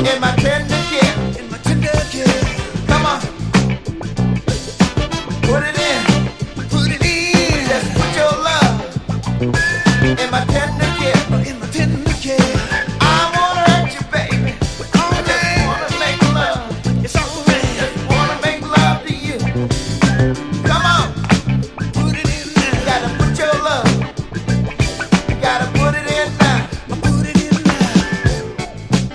in my tender care. In my tender care. Come on, put it in. Put it in. Just put your love in my tender care. In my tender care. I wanna hurt you, baby. I just wanna make love. It's alright. Just wanna make love to you. Come on, Put it in you now. gotta put your love. You gotta put it in now. Put it in now.